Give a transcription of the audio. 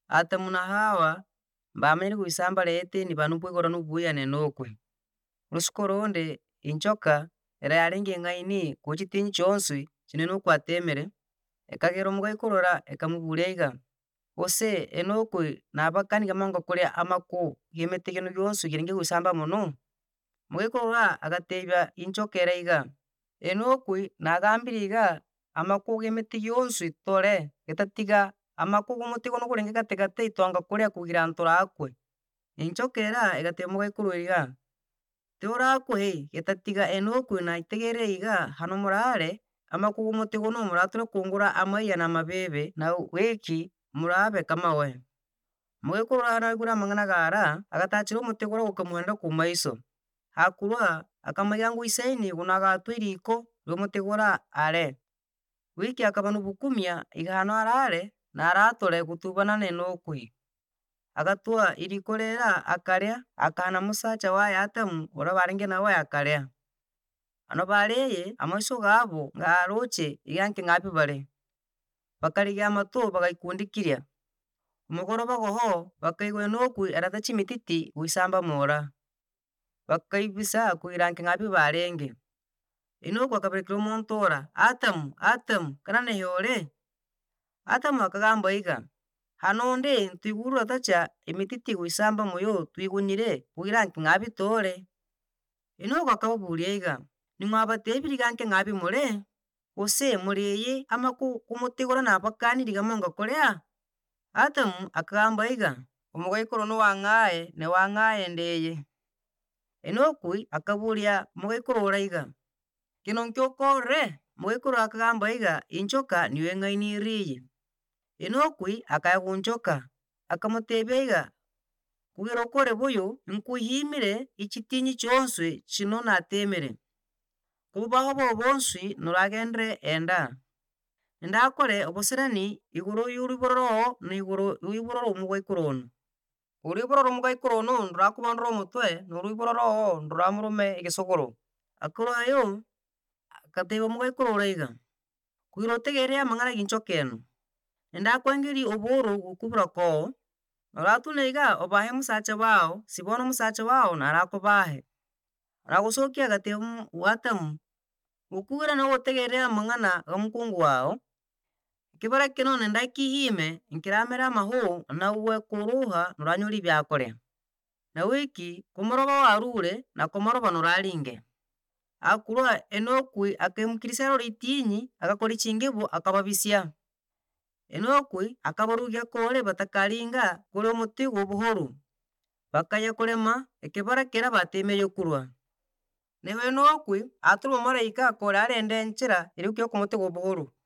Atamu na Hawa bamanyire goisamba rete nibanu bwegoro nobuyane na okwe. Orusiku oronde enchoka ere yarenge eng'aini gochi chitinyi chionsi chine na okwe atemere, ekagera omogaikoro orora ekamoburia iga, gose enokwe nabakaniga mono koria amako ya emete egeno gionsi gerenge goisamba mono? Omogaikoro orora agatebia enchoka ere iga, enokwe nagambire iga amako ga emete gionsi tore, getatiga amako ga omote ogo okorenge gate gate twanga koria kogira ntorakwe. Enchoka era egatebia omogaikoro oyo iga, torakwe getatiga enokwe naitegeire iga ano morare amako ga omote ogo nomoratore kongora amaiya na amabebe na giki morabe kamaoe. Omogaikoro orora naigure amang'ana gara, agatachera omote gora gokamwanera maiso, akorwa akamaiga ngoisaine igo nagatwa eriko ria omote gora are. Giki akaba na obokumia iga ano arare naratore gotubana na enokwe. Agatwa eriko rera akaria, akana mosacha waye Atamu orora barenge nawe akaria. Ano bareye amaiso gabo garoche iga inke ng'apia bare, bakarigia amato bagaikundikiria, omogoroba gogo bakaigwa enokwe erata chimititi goisamba mora, bakaibisa koira inke ng'apia barenge. Enokwe akaberekera omonto ora, Atamu Atamu kara nyoore? Atamu akagamba iga, ano onde ntwaigurure tacha emititi goisamba moyo twaigonyire koira inke ng'apia tore. Enokwe akababuria iga, nimwabatebirie iga inke ng'apia more? Gose moreye amako ga omote igoro nabakaniri iga monga koria? Atamu akagamba iga, omogaikoro nowang'ae na wang'ae ndeye. Enokwe akaboria omogaikoro ora iga, keno nkio okorore? Omogaikoro akagamba iga, enchoka nigo eng'ainirie eye. Enokwe akaegwa onchoka, akamotebia iga, kogera okore boyo nkoiimire echitinyi chionsi chino natemere, kobago bogo bonsi noragenderere enda, ndakore obosirani igoro ya oruibororo oo na igoro ya oibororo omogaikoro ono. Oruibororo omogaikoro ono ndorakobandora omotwe na oruibororo oo ndoramorome egesogoro. Akora ayo, agatebia omogaikoro ora iga, kogera otegerere amang'ana ya enchoka eno, ndakwangeria oboro gokwa boroko oo, noratuna iga obae omosacha bao, si bono omosacha bao narakobahe. Aragosokia agatebia Atamu, gokigera nogotegerere amang'ana ga omokungu wago, ekebara eke none ndakiime nkeramera amagou nawe koroha noranyora ebiakoria. Nawe ki komoroba warure na komoroba noraringe. Akorwa enokwe akaimokiria ero ritinyi agakoria chingebo akababisia. Enokwe akabarugia kore batakaringa kore omote ogo obohoro, bakaya korema ekebara kera batemeire korwa. Nabo enokwe atora omomalaika kore arende enchera ere goikira omote ogo obohoro.